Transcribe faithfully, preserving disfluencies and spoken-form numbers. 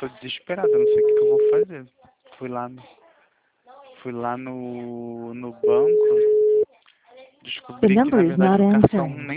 tô desesperado, eu não sei o que, que eu vou fazer. Fui lá no, fui lá no, no banco, descobri que number na is verdade not o cartão answering. nem